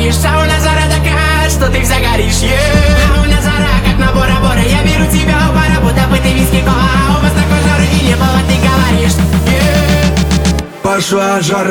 говоришь, а у нас жара такая, что ты вся горишь, А у нас жара, как на Бора-Бора. Я беру тебя у бара, будто бы ты виски кола. А у вас такой жары и не было, ты говоришь, Пошла жара.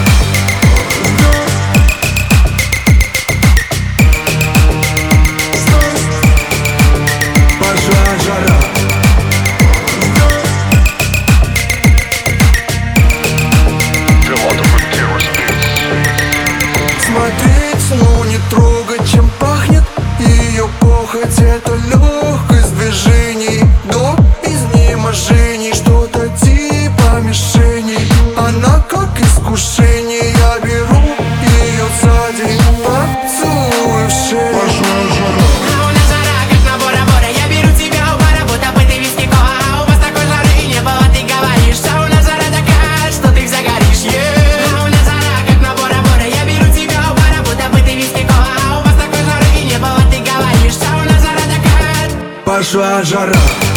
Смотреть, но не трогать, чем пахнет ее похоть. Это легкость движений до изнеможений, что-то типа мишени. Она как искушение, я беру ее сзади, поцелуй в шею. Пошла жара. А у нас жара, как на Бора-Бора. Я беру тебя у бара, будто бы ты виски кола. А у вас такой жары и не было, ты говоришь, а у нас жара такая, что ты вся горишь, А у нас жара, как на Бора-Бора. Я беру тебя у бара, будто бы ты виски кола. А у вас такой жары и не было, ты говоришь, а у нас жара такая. Пошла жара.